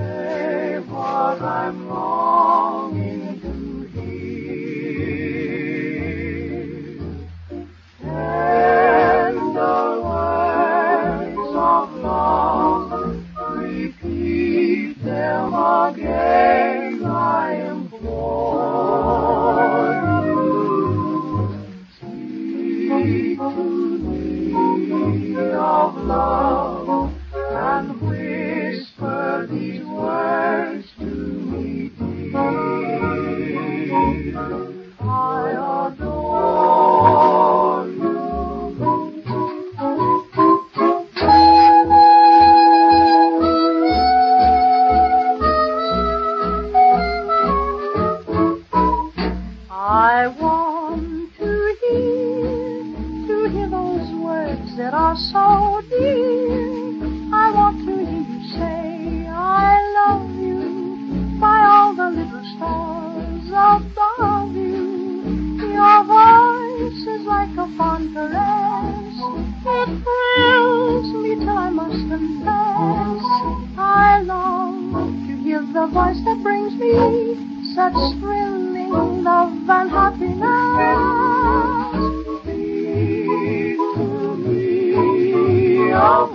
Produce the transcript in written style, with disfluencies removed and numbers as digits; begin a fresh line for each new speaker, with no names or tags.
say what I'm longing to hear. Tender words of love, repeat them again, I implore you. Speak to me of love and whisper these words to me, dear. I adore you. I want to hear those words that are so dear. I want to hear you say I love you by all the little stars above you. Your voice is like a fond caress. It thrills me till I must confess I long to hear the voice that brings me such thrilling love and happiness. Speak to me of